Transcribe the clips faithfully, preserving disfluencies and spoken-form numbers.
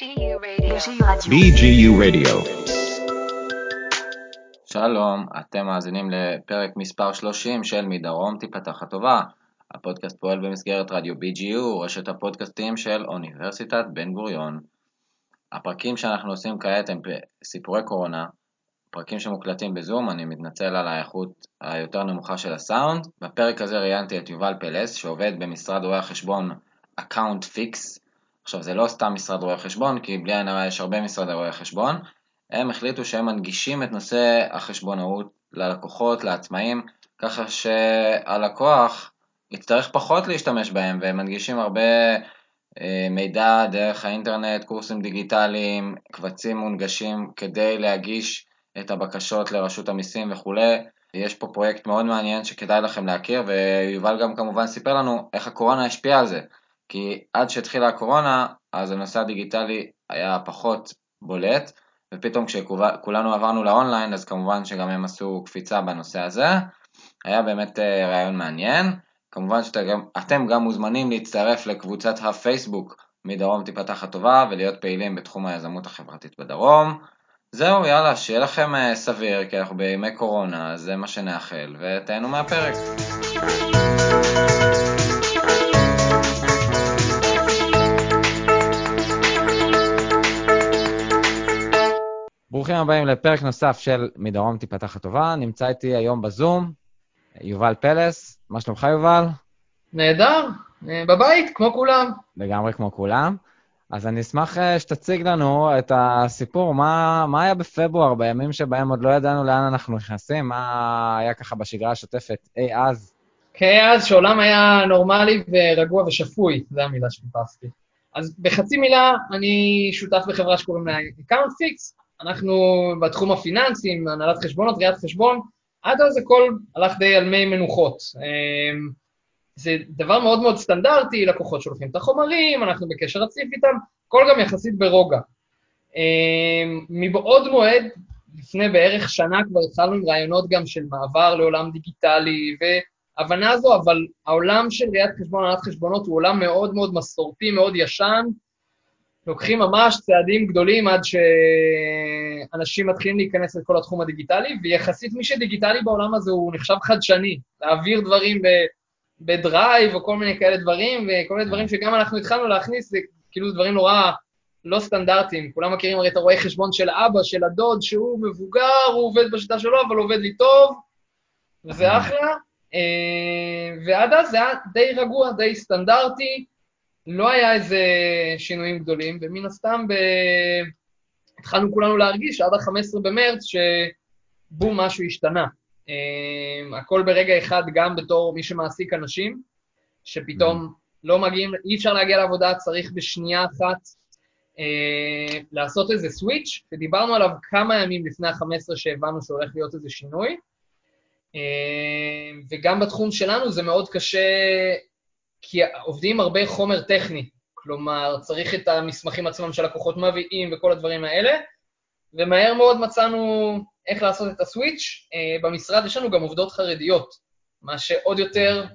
בי ג'י יו Radio. שלום, אתם מאזינים לפרק מספר שלושים של מדרום תיפתח הטובה. הפודקאסט פועל במסגרת רדיו בי ג'י יו, רשת הפודקאסטים של אוניברסיטת בן גוריון. הפרקים שאנחנו עושים כעת הם סיפורי קורונה, פרקים שמוקלטים בזום. אני מתנצל על האיכות היותר נמוכה של הסאונד. בפרק הזה ראיינתי את יובל פלס, שעובד במשרד רואי החשבון Account Fix. עכשיו, זה לא סתם משרד רואי החשבון, כי בלי עין הרע יש הרבה משרדי רואי החשבון. הם החליטו שהם מנגישים את נושא החשבונאות ללקוחות, לעצמאים, ככה שהלקוח יצטרך פחות להשתמש בהם, והם מנגישים הרבה אה, מידע דרך האינטרנט, קורסים דיגיטליים, קבצים מונגשים כדי להגיש את הבקשות לרשות המיסים וכו'. יש פה פרויקט מאוד מעניין שכדאי לכם להכיר, ויובל גם כמובן סיפר לנו איך הקורונה השפיעה על זה, כי עד שהתחילה הקורונה, אז הנושא הדיגיטלי היה פחות בולט, ופתאום כשכולנו עברנו לאונליין, אז כמובן שגם הם עשו קפיצה בנושא הזה. היה באמת רעיון מעניין. כמובן שאתם גם מוזמנים להצטרף לקבוצת הפייסבוק מדרום תיפתח הטובה, ולהיות פעילים בתחום היזמות החברתית בדרום. זהו, יאללה, שיהיה לכם סביר, כי אנחנו בימי קורונה, זה מה שנאחל, ותהנו מהפרק. ברוכים הבאים לפרק נוסף של מדרום תיפתח הטובה. נמצא איתי היום בזום יובל פלס. מה שלומך, יובל? נהדר, בבית, כמו כולם. לגמרי כמו כולם. אז אני אשמח שתציג לנו את הסיפור, מה, מה היה בפברואר, בימים שבהם עוד לא ידענו לאן אנחנו נכנסים, מה היה ככה בשגרה השוטפת אי אז? אוקיי, אז שעולם היה נורמלי ורגוע ושפוי, זו המילה שחיפשתי. אז בחצי מילה, אני שותף בחברה שקוראים לה Account Fix. אנחנו בתחום הפיננסים, הנהלת חשבונות, ראיית חשבון, עד אז הכל הלך די על מי מנוחות. זה דבר מאוד מאוד סטנדרטי, לקוחות שולחים את החומרים, אנחנו בקשר רציף איתם, הכל גם יחסית ברוגע. מבעוד מועד, לפני בערך שנה כבר התחלנו עם רעיונות גם של מעבר לעולם דיגיטלי, והבנה זו, אבל העולם של ראיית חשבון, הנהלת חשבונות, הוא עולם מאוד מאוד מסורתי, מאוד ישן, לוקחים ממש צעדים גדולים עד שאנשים מתחילים להיכנס לכל התחום הדיגיטלי, ויחסית מי שדיגיטלי בעולם הזה הוא נחשב חדשני, להעביר דברים בדרייב או כל מיני כאלה דברים, וכל מיני דברים שגם אנחנו התחלנו להכניס, זה כאילו דברים נורא לא סטנדרטיים. כולם מכירים הרי את הרואי חשבון של אבא, של הדוד, שהוא מבוגר, הוא עובד בשיטה שלו, אבל הוא עובד לי טוב, וזה אחלה. ועד אז זה היה די רגוע, די סטנדרטי, לא היה איזה שינויים גדולים, ומן הסתם ב... התחלנו כולנו להרגיש עד ה-חמישה עשר במרץ שבום משהו השתנה. Um, הכל ברגע אחד, גם בתור מי שמעסיק אנשים, שפתאום mm-hmm. לא מגיעים, אי אפשר להגיע לעבודה, צריך בשנייה אחת uh, לעשות איזה סוויץ', ודיברנו עליו כמה ימים לפני ה-חמישה עשר שהבנו שהולך להיות איזה שינוי, uh, וגם בתחום שלנו זה מאוד קשה, כי עובדים הרבה חומר טכני, כלומר, צריך את המסמכים עצמם של לקוחות מביאים וכל הדברים האלה, ומהר מאוד מצאנו איך לעשות את הסוויץ'. במשרד יש לנו גם עובדות חרדיות, מה שעוד יותר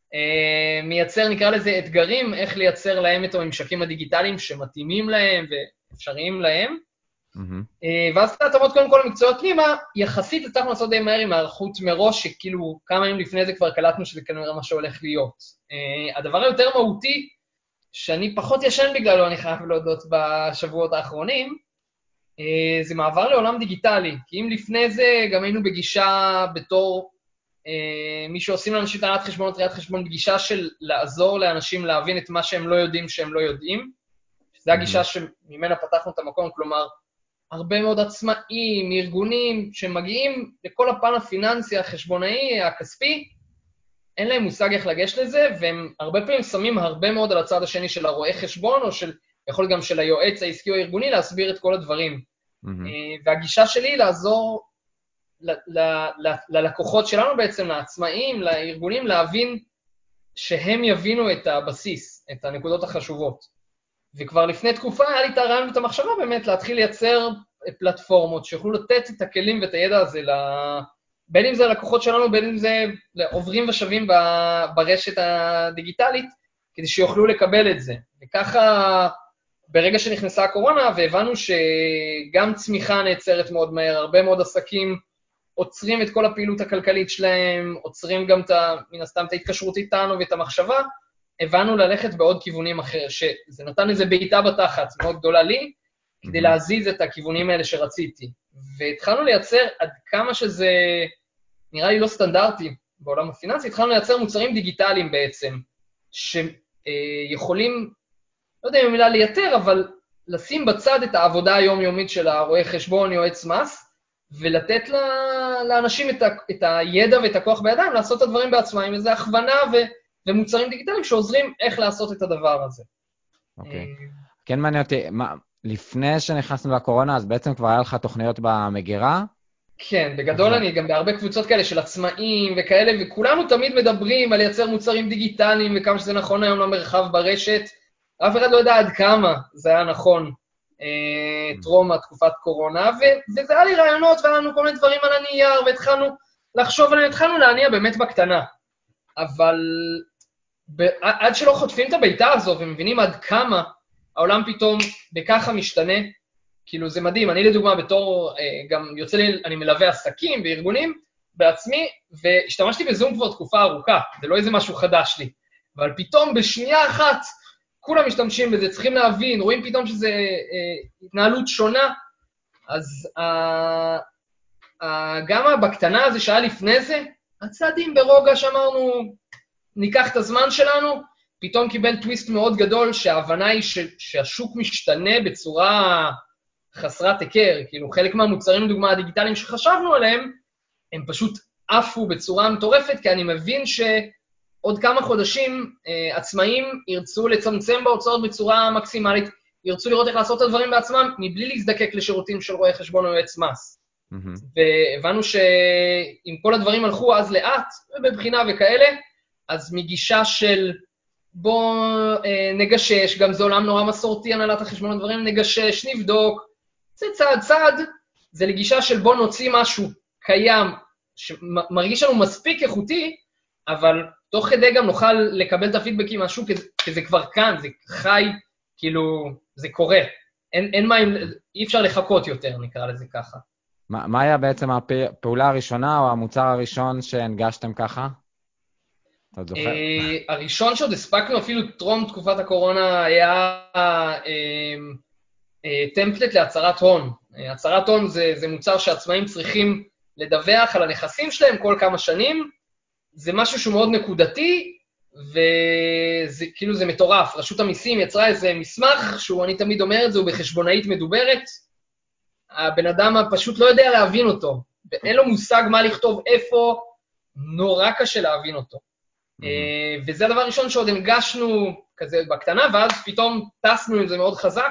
מייצר, נקרא לזה, אתגרים, איך לייצר להם את הממשקים הדיגיטליים שמתאימים להם ואפשריים להם. Mm-hmm. ואז את התאמות קודם כל למקצועות פנימה, יחסית הצלחנו לעשות די מהר עם הערכות מראש, שכאילו כמה ימים לפני זה כבר קלטנו שזה כנראה מה שהולך להיות. הדבר היותר מהותי, שאני פחות ישן בגללו, אני חייב להודות בשבועות האחרונים, זה מעבר לעולם דיגיטלי, כי אם לפני זה גם היינו בגישה בתור מי שעושים לאנשים תענת חשבונות, ראיית חשבון, בגישה של לעזור לאנשים להבין את מה שהם לא יודעים שהם לא יודעים, שזו הגישה שממנה פתחנו את המקום, כלומר, הרבה מאוד עצמאים, ארגונים שמגיעים לכל הפן הפיננסי, החשבונאי, הכספי, אין להם מושג איך לגש לזה, והם הרבה פעמים שמים הרבה מאוד על הצד השני של הרואי חשבון, או של, יכול גם של היועץ העסקי או הארגוני, להסביר את כל הדברים. Mm-hmm. והגישה שלי לעזור ל- ל- ל- ללקוחות שלנו בעצם, לעצמאים, לארגונים, להבין שהם יבינו את הבסיס, את הנקודות החשובות. וכבר לפני תקופה היה לי את הרעיון ואת המחשבה באמת להתחיל לייצר פלטפורמות שיוכלו לתת את הכלים ואת הידע הזה ל... בין אם זה הלקוחות שלנו, בין אם זה עוברים ושווים ברשת הדיגיטלית, כדי שיוכלו לקבל את זה. וככה ברגע שנכנסה הקורונה, והבנו שגם צמיחה נעצרת מאוד מהר, הרבה מאוד עסקים עוצרים את כל הפעילות הכלכלית שלהם, עוצרים גם את, מן הסתם את ההתקשרות איתנו ואת המחשבה, הבנו ללכת בעוד כיוונים אחר, שזה נתן איזה בעיטה בתחת מאוד גדולה לי, כדי להזיז את הכיוונים האלה שרציתי. והתחלנו לייצר עד כמה שזה נראה לי לא סטנדרטי בעולם הפיננסי, התחלנו לייצר מוצרים דיגיטליים בעצם, שיכולים, לא יודע אם המילה לייתר, אבל לשים בצד את העבודה היומיומית של הרואה חשבון, יועץ מס, ולתת לאנשים את, ה, את הידע ואת הכוח בידיים, לעשות את הדברים בעצמם, איזו הכוונה ו, ומוצרים דיגיטליים שעוזרים איך לעשות את הדבר הזה. אוקיי. כן מעניין אותי, מה, לפני שנכנסנו לקורונה, אז בעצם כבר היה לך תוכניות במגירה? כן, בגדול אני גם בהרבה קבוצות כאלה של עצמאים וכאלה, וכולנו תמיד מדברים על לייצר מוצרים דיגיטליים, וכמה שזה נכון היום למרחב ברשת, אף אחד לא יודע עד כמה זה היה נכון טרום התקופת קורונה, וזה היה לי רעיונות, והיה לנו כל מיני דברים על הנייר, והתחלנו לחשוב עליהם, התחלנו להניע באמת בקטנה. אבל עד שלא חוטפים את הביתה הזו, ומבינים עד כמה העולם פתאום בככה משתנה, כאילו זה מדהים, אני לדוגמה בתור, גם יוצא לי, אני מלווה עסקים וארגונים בעצמי, והשתמשתי בזום כבר תקופה ארוכה, זה לא איזה משהו חדש לי, אבל פתאום בשנייה אחת, כולם משתמשים בזה, צריכים להבין, רואים פתאום שזה אה, התנהלות שונה, אז אה, אה, גם בקטנה הזה שהיה לפני זה, הצעדים ברוגע שאמרנו, ניקח את הזמן שלנו, פתאום קיבל טוויסט מאוד גדול, שההבנה היא ש, שהשוק משתנה בצורה חסרת היכר, כאילו חלק מהמוצרים, לדוגמה הדיגיטליים שחשבנו עליהם, הם פשוט עפו בצורה מטורפת, כי אני מבין ש... עוד כמה חודשים אה, עצמאים ירצו לצמצם בהוצאות בצורה מקסימלית, ירצו לראות איך לעשות את הדברים בעצמם, מבלי להזדקק לשירותים של רואה חשבון או יועץ מס. Mm-hmm. והבנו שאם כל הדברים הלכו אז לאט, בבחינה וכאלה, אז מגישה של בוא אה, נגשש, גם זה עולם נורא מסורתי, הנהלת החשבון, הדברים נגשש, נבדוק, זה צעד צעד, זה לגישה של בוא נוציא משהו קיים, שמרגיש לנו מספיק איכותי, אבל תוך כדי גם נוכל לקבל את הפידבקים מהשוק, כי זה כבר כאן, זה חי, כאילו, זה קורה. אין, אין מה, אי אפשר לחכות יותר, נקרא לזה ככה. מה, מה היה בעצם הפעולה הראשונה, או המוצר הראשון שהנגשתם ככה? אתה זוכר? Uh, הראשון שעוד הספקנו, אפילו טרום תקופת הקורונה, היה uh, uh, טמפלט להצהרת הון. Uh, הצהרת הון זה, זה מוצר שעצמאים צריכים לדווח על הנכסים שלהם כל כמה שנים, זה משהו שהוא מאוד נקודתי, וזה כאילו זה מטורף. רשות המיסים יצרה איזה מסמך, שהוא אני תמיד אומר את זה, הוא בחשבונאית מדוברת, הבן אדם פשוט לא יודע להבין אותו, ואין לו מושג מה לכתוב איפה, נורא קשה להבין אותו. Mm-hmm. וזה הדבר הראשון שעוד הנגשנו כזה בקטנה, ואז פתאום טסנו עם זה מאוד חזק,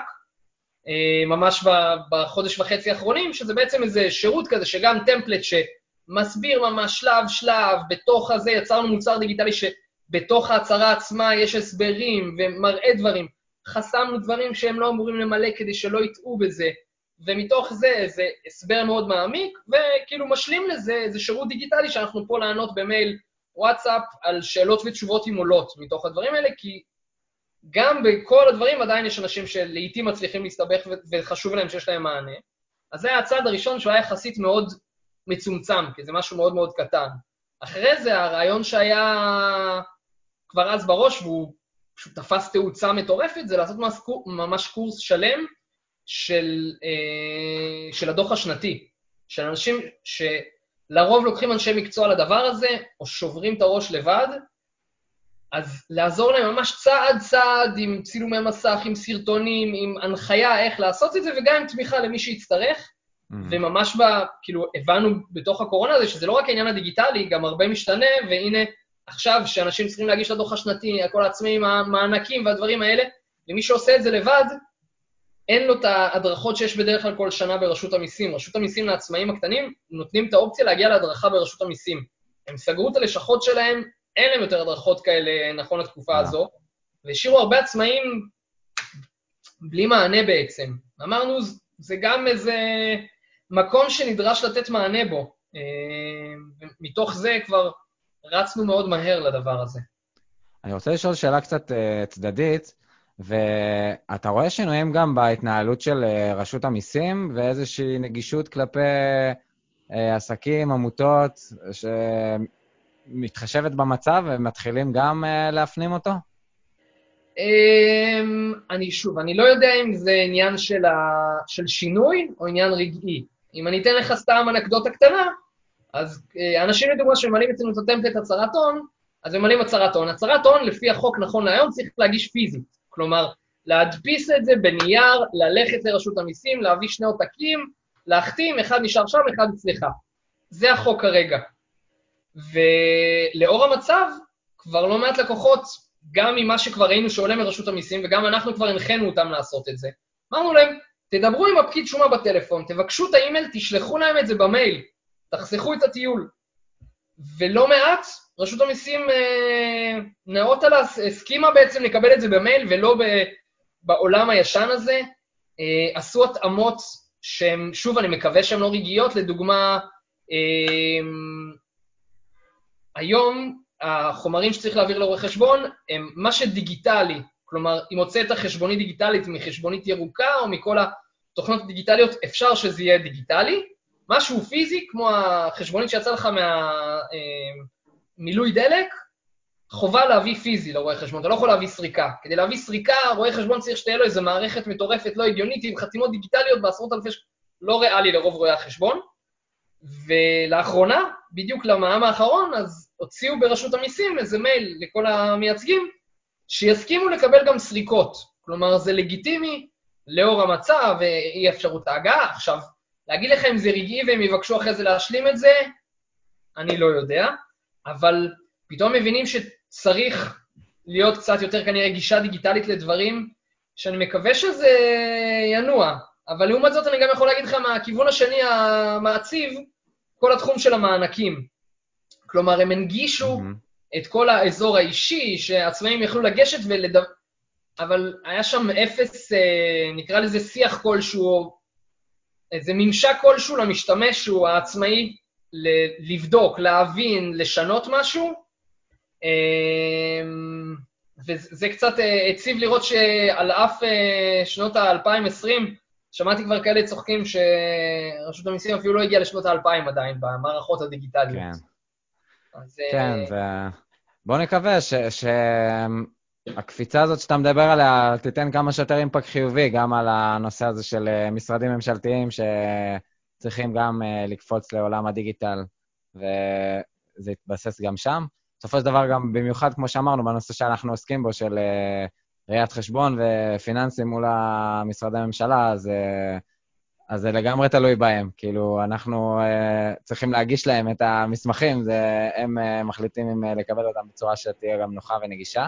ממש בחודש וחצי האחרונים, שזה בעצם איזה שירות כזה, שגם טמפלט ש... מסביר ממש שלב שלב, בתוך הזה יצרנו מוצר דיגיטלי שבתוך ההצהרה עצמה יש הסברים ומראה דברים, חסמנו דברים שהם לא אמורים למלא כדי שלא יטעו בזה, ומתוך זה זה הסבר מאוד מעמיק, וכאילו משלים לזה איזה שירות דיגיטלי שאנחנו פה לענות במייל וואטסאפ על שאלות ותשובות עם עולות מתוך הדברים האלה, כי גם בכל הדברים עדיין יש אנשים שלעיתים מצליחים להסתבך וחשוב להם שיש להם מענה, אז זה הצעד הראשון שהוא היה יחסית מאוד מצומצם, כי זה משהו מאוד מאוד קטן. אחרי זה, הרעיון שהיה כבר אז בראש, והוא פשוט תפס תאוצה מטורפת, זה לעשות ממש קורס שלם של, אה, של הדוח השנתי, של אנשים שלרוב לוקחים אנשי מקצוע לדבר הזה, או שוברים את הראש לבד, אז לעזור להם ממש צעד צעד, עם צילומי מסך, עם סרטונים, עם הנחיה איך לעשות את זה, וגם עם תמיכה למי שיצטרך, וממש ב, כאילו, הבנו בתוך הקורונה הזה, שזה לא רק העניין הדיגיטלי, גם הרבה משתנה, והנה, עכשיו, שאנשים צריכים להגיש לדוח השנתי, הכל העצמאים, המענקים והדברים האלה, ומי שעושה את זה לבד, אין לו את ההדרכות שיש בדרך כלל כל שנה ברשות המיסים. רשות המיסים לעצמאים הקטנים נותנים את האופציה להגיע להדרכה ברשות המיסים. הם סגרו את הלשכות שלהם, אין להם יותר הדרכות כאלה נכון לתקופה הזו, והשאירו הרבה עצמאים בלי מענה בעצם. אמרנו, זה גם איזה מקום שנדרש לתת מענה בו. מתוך זה כבר רצנו מאוד מהר לדבר הזה. אני רוצה לשאול שאלה קצת צדדית. ואתה רואה שינויים גם בהתנהלות של רשות המיסים, ואיזושהי נגישות כלפי עסקים, עמותות, שמתחשבת במצב, ומתחילים גם להפנים אותו? אני שוב, אני לא יודע אם זה עניין של, ה... של שינוי או עניין רגעי. אם אני אתן לך סתם אנקדוטה קטנה, אז אנשים לדוגמה שממלאים אצלנו את הטמפלט הצהרת הון, אז ממלאים הצהרת הון. הצהרת הון, לפי החוק נכון להיום, צריך להגיש פיזית. כלומר, להדפיס את זה בנייר, ללכת לרשות המיסים, להביא שני עותקים, להחתים, אחד נשאר שם, אחד אצלך. זה החוק כרגע. ולאור המצב, כבר לא מעט לקוחות, גם ממה שכבר ראינו שעולה מרשות המיסים, וגם אנחנו כבר הנחינו אותם לעשות את זה. אמרנו להם, תדברו עם הפקיד שומה בטלפון, תבקשו את האימייל, תשלחו להם את זה במייל, תחסכו את הטיול. ולא מעט, רשות המיסים אה, נאות על הסכימה בעצם לקבל את זה במייל, ולא ב, בעולם הישן הזה. אה, עשו התאמות שהן, שוב, אני מקווה שהן לא רגעיות, לדוגמה, אה, היום החומרים שצריך להעביר לעורך חשבון הם מה שדיגיטלי, כלומר, אם הוצאת חשבונית דיגיטלית מחשבונית ירוקה או מכל התוכנות הדיגיטליות, אפשר שזה יהיה דיגיטלי. משהו פיזי, כמו החשבונית שיצא לך מהמילוי דלק, חובה להביא פיזי לרואה חשבון, אתה לא יכול להביא סריקה. כדי להביא סריקה, רואה חשבון צריך שתהיה לו איזו מערכת מטורפת לא הגיונית, עם חתימות דיגיטליות בעשרות אלפי ש... לא ריאלי לרוב רואי החשבון. ולאחרונה, בדיוק למע"מ האחרון, אז הוציאו ברשות המיסים איזה מייל לכל המייצגים, שיסכימו לקבל גם סריקות. כלומר, זה לגיטימי לאור המצב ואי אפשרות ההגעה. עכשיו, להגיד לך אם זה רגעי והם יבקשו אחרי זה להשלים את זה, אני לא יודע, אבל פתאום מבינים שצריך להיות קצת יותר כנראה גישה דיגיטלית לדברים, שאני מקווה שזה ינוע. אבל לעומת זאת אני גם יכול להגיד לך מהכיוון השני המעציב, כל התחום של המענקים. כלומר, הם הנגישו mm-hmm. את כל האזור האישי, שעצמאים יכלו לגשת ולדבר, אבל היה שם אפס, נקרא לזה שיח כלשהו, איזה ממשק כלשהו למשתמש שהוא העצמאי לבדוק, להבין, לשנות משהו, וזה קצת הציב לראות שעל אף שנות ה-אלפיים ועשרים, שמעתי כבר כאלה צוחקים שרשות המיסים אפילו לא הגיעה לשנות ה-אלפיים עדיין, במערכות הדיגיטליות. כן, אז, כן, ו... בוא נקווה ש... ש... הקפיצה הזאת שאתה מדבר עליה, תיתן כמה שיותר אימפקט חיובי, גם על הנושא הזה של משרדים ממשלתיים שצריכים גם לקפוץ לעולם הדיגיטל, וזה יתבסס גם שם. בסופו של דבר גם במיוחד, כמו שאמרנו, בנושא שאנחנו עוסקים בו, של ראיית חשבון ופיננסים מול המשרדי הממשלה, אז, אז זה לגמרי תלוי בהם. כאילו, אנחנו צריכים להגיש להם את המסמכים, זה, הם מחליטים אם לקבל אותם בצורה שתהיה גם נוחה ונגישה.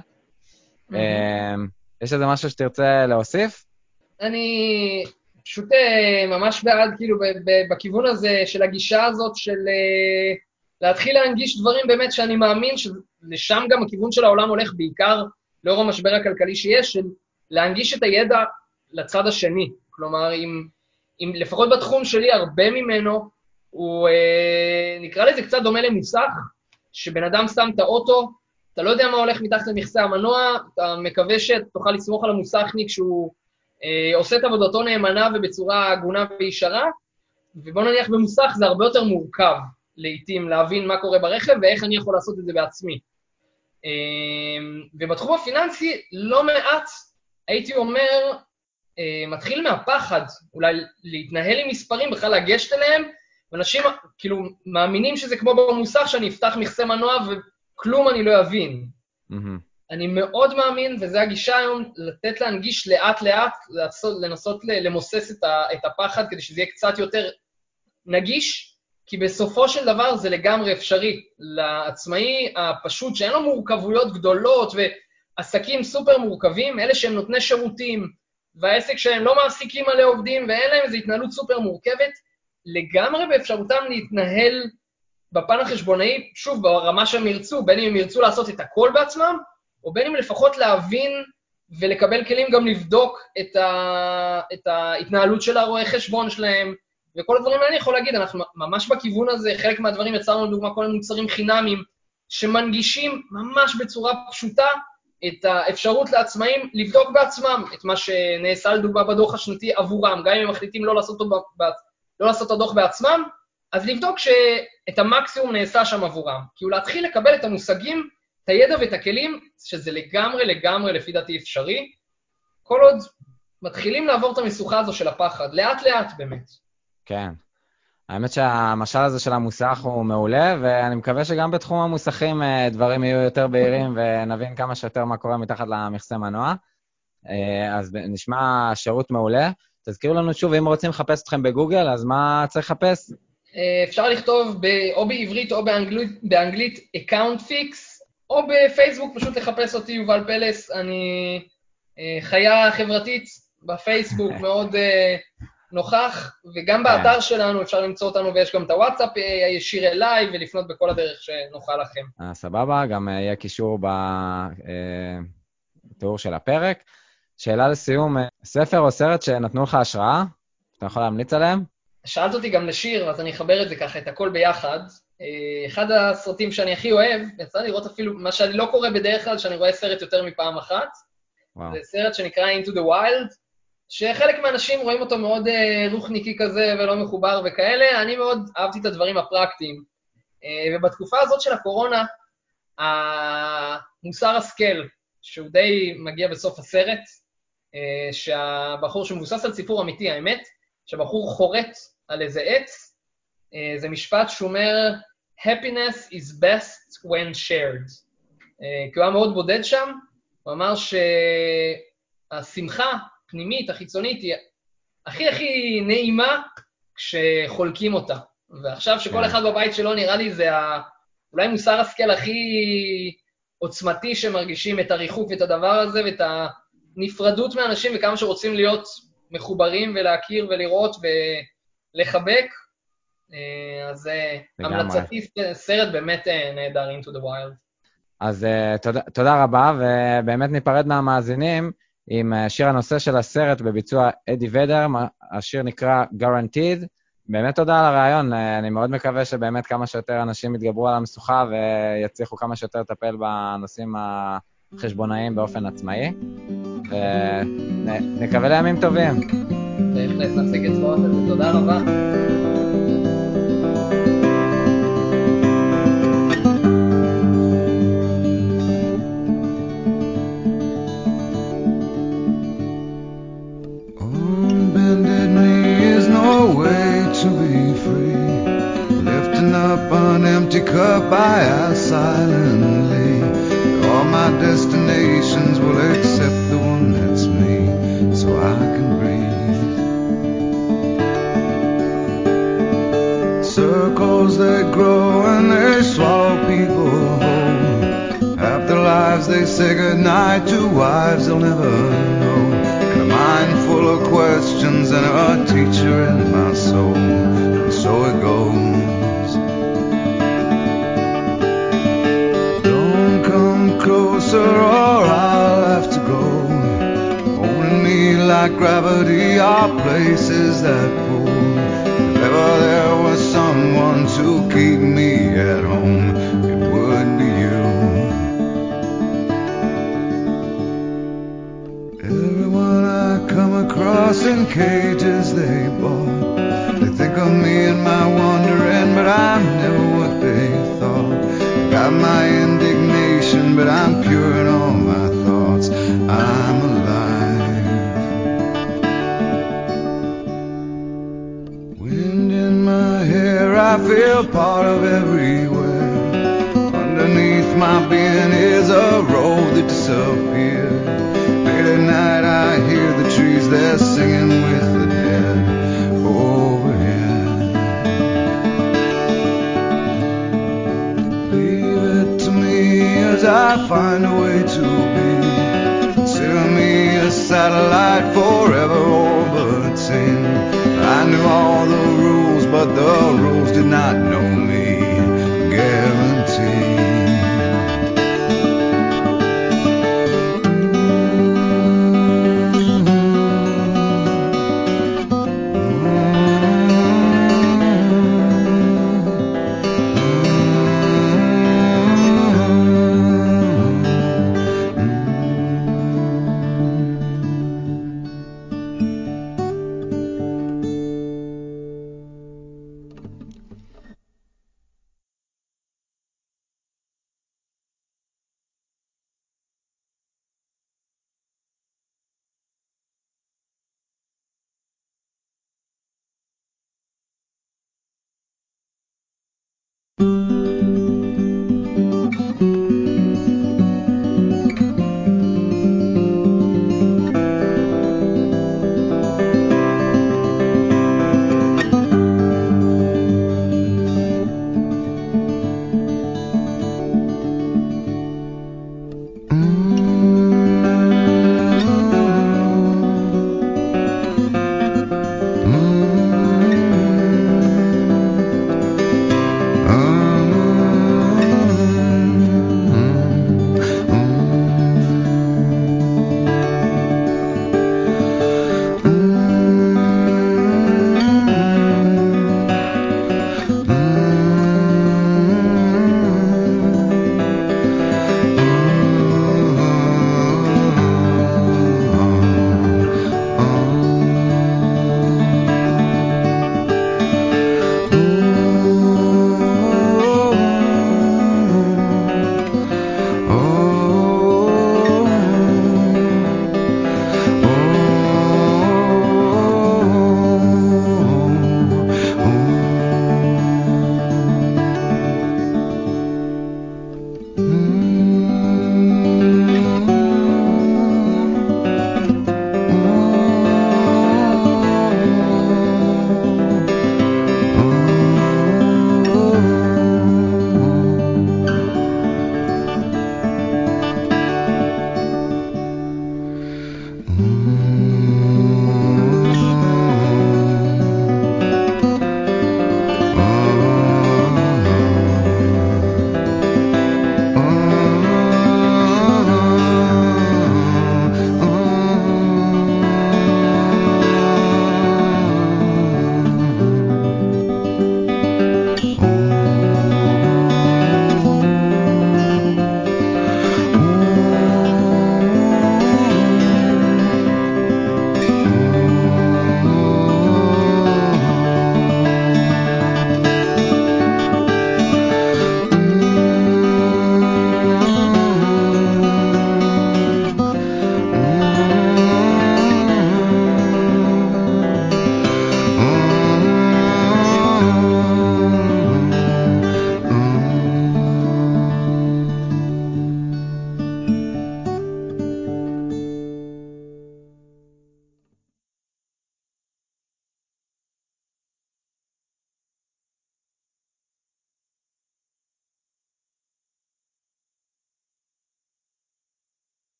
יש איזה משהו שתרצה להוסיף? אני פשוט ממש בעד, כאילו, בכיוון הזה של הגישה הזאת של להתחיל להנגיש דברים באמת שאני מאמין שלשם גם הכיוון של העולם הולך בעיקר לאור המשבר הכלכלי שיש, של להנגיש את הידע לצד השני. כלומר, אם, אם לפחות בתחום שלי הרבה ממנו, הוא נקרא לזה קצת דומה למוסך, שבן אדם שם את האוטו, אתה לא יודע מה הולך מתחת למכסה המנוע, אתה מקווה שתוכל לסמוך על המוסכניק שהוא אה, עושה את עבודתו נאמנה ובצורה הגונה וישרה, ובוא נניח במוסך זה הרבה יותר מורכב לעתים להבין מה קורה ברכב ואיך אני יכול לעשות את זה בעצמי. אה, ובתחום הפיננסי לא מעט, הייתי אומר, אה, מתחיל מהפחד, אולי להתנהל עם מספרים, בכלל לגשת אליהם, ואנשים כאילו מאמינים שזה כמו במוסך שאני אפתח מכסה מנוע ו... כלום אני לא אבין. Mm-hmm. אני מאוד מאמין, וזה הגישה היום, לתת להנגיש לאט-לאט, לנסות למוסס את, ה, את הפחד, כדי שזה יהיה קצת יותר נגיש, כי בסופו של דבר זה לגמרי אפשרי. לעצמאי הפשוט, שאין לו מורכבויות גדולות, ועסקים סופר מורכבים, אלה שהם נותני שירותים, והעסק שהם לא מעסיקים מלא עובדים, ואין להם איזו התנהלות סופר מורכבת, לגמרי באפשרותם להתנהל בפן החשבונאי, שוב, ברמה שהם ירצו, בין אם הם ירצו לעשות את הכל בעצמם, או בין אם לפחות להבין ולקבל כלים גם לבדוק את, ה... את ההתנהלות של הרואי חשבון שלהם, וכל הדברים האלה אני יכול להגיד, אנחנו ממש בכיוון הזה, חלק מהדברים יצרנו לדוגמה כל המוצרים חינמים, שמנגישים ממש בצורה פשוטה, את האפשרות לעצמאים לבדוק בעצמם את מה שנעשה לדוגמה בדוח השנתי עבורם, גם אם הם מחליטים לא לעשות, אותו, לא לעשות את הדוח בעצמם, אז לבדוק שאת המקסימום נעשה שם עבורם. כי הוא להתחיל לקבל את המושגים, את הידע ואת הכלים, שזה לגמרי לגמרי לפי דעתי אפשרי, כל עוד מתחילים לעבור את המשוכה הזו של הפחד, לאט לאט באמת. כן. האמת שהמשל הזה של המוסך הוא מעולה, ואני מקווה שגם בתחום המוסכים דברים יהיו יותר בהירים, ונבין כמה שיותר מה קורה מתחת למכסה מנוע. אז נשמע שירות מעולה. תזכירו לנו שוב, אם רוצים לחפש אתכם בגוגל, אז מה צריך לחפש? אפשר לכתוב או בעברית או באנגלית, באנגלית account fix, או בפייסבוק פשוט לחפש אותי יובל פלס. אני חיה חברתית בפייסבוק מאוד נוכח, וגם באתר שלנו אפשר למצוא אותנו, ויש גם את הוואטסאפ הישיר אליי, ולפנות בכל הדרך שנוחה לכם. סבבה, גם יהיה קישור בתיאור של הפרק. שאלה לסיום, ספר או סרט שנתנו לך השראה? אתה יכול להמליץ עליהם? שאלת אותי גם לשיר, אז אני אחבר את זה ככה, את הכל ביחד. אחד הסרטים שאני הכי אוהב, יצא לראות אפילו מה שאני לא קורא בדרך כלל, שאני רואה סרט יותר מפעם אחת, וואו. זה סרט שנקרא Into the Wild, שחלק מהאנשים רואים אותו מאוד uh, רוחניקי כזה ולא מחובר וכאלה, אני מאוד אהבתי את הדברים הפרקטיים. Uh, ובתקופה הזאת של הקורונה, המוסר השכל, שהוא די מגיע בסוף הסרט, uh, שהבחור שמבוסס על סיפור אמיתי, האמת, שהבחור חורט על איזה עץ, uh, זה משפט שאומר, happiness is best when shared. Uh, כי הוא היה מאוד בודד שם, הוא אמר שהשמחה, פנימית, החיצונית, היא הכי הכי נעימה כשחולקים אותה. ועכשיו שכל אחד בבית שלו נראה לי זה ה... אולי מוסר השכל הכי עוצמתי שמרגישים את הריחוק ואת הדבר הזה, ואת הנפרדות מאנשים, וכמה שרוצים להיות מחוברים ולהכיר ולראות ולחבק. אז המלצתי סרט באמת נהדר, Into the Wild. אז תודה, תודה רבה, ובאמת ניפרד מהמאזינים, עם שיר הנושא של הסרט בביצוע אדי ודר, השיר נקרא Guaranteed. באמת תודה על הרעיון, אני מאוד מקווה שבאמת כמה שיותר אנשים יתגברו על המשוכה ויצליחו כמה שיותר לטפל בנושאים החשבונאיים באופן עצמאי, ונקווה לימים טובים. בהחלט נפסיק אצבעות על זה, תודה רבה. Cup I ask silently, all my destinations will accept the one that's me, so I can breathe. Circles they grow and they swallow people whole. After lives they say goodnight to wives they'll never know, and a mind full of questions and a teacher in my soul, and so it goes. Closer or I'll have to go, holding me like gravity are places that pull. If ever there was someone to keep me at home, it would be you. Everyone I come across in cages they bought, they think of me and my wandering, but I'm never what they thought. Got my indignation, but I'm pure in all my thoughts. I'm alive. Wind in my hair, I feel part of everywhere. Underneath my being is a road that disappeared. Late at night I hear the trees, they're singing with the dead overhead. Leave it to me as I find a way to be. Consider me a satellite for